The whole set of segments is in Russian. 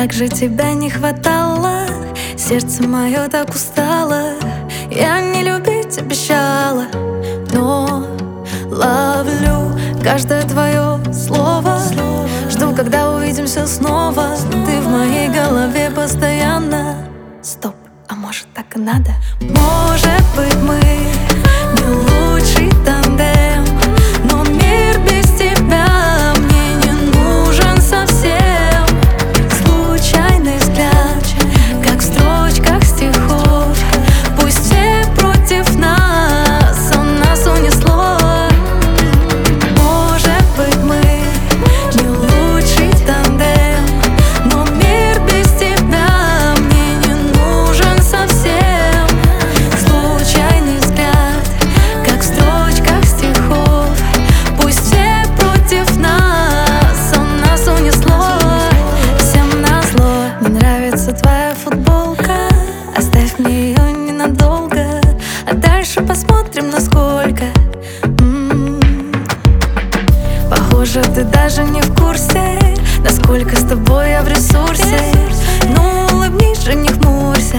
Как же тебя не хватало, сердце мое так устало. Я не любить обещала, но ловлю каждое твое слово. Жду, когда увидимся снова. Ты в моей голове постоянно. Стоп, а может так и надо? Может быть мы не лучший тандем, но мир без тебя мне не нужен совсем. Случайный взгляд, как в строчках стихов. Пусть все против нас, а нас унесло. Может быть мы не лучший тандем, но мир без тебя мне не нужен совсем. Случайный взгляд, как в строчках стихов. Пусть все против нас, а нас унесло. Всем назло. Не нравится твоя футболка, оставь мне ее ненадолго, а дальше посмотрим, насколько. Похоже, ты даже не в курсе, насколько с тобой я в ресурсе. Ну, улыбнись же, не хмурься.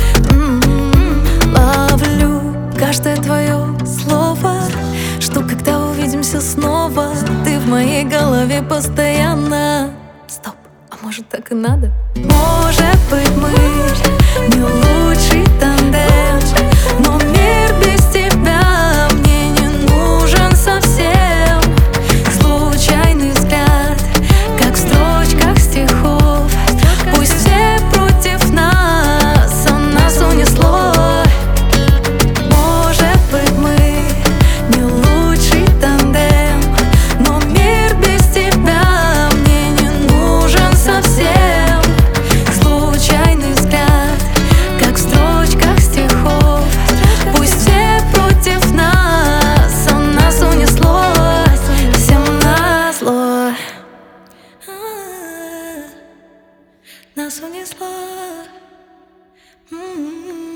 Ловлю каждое твое слово. Жду, когда увидимся снова. Ты в моей голове постоянно. Стоп, а может так и надо? Может быть мы не лучший тандем, но мир без тебя мне не нужен совсем. Случайный взгляд, как в строчках стихов. Пусть все против нас, а нас унесло. Может быть мы не лучший тандем, но мир без тебя мне не нужен совсем. Случайный взгляд, как в строчках стихов. Пусть все против нас, а нас унесло. Всем назло. Нас унесло.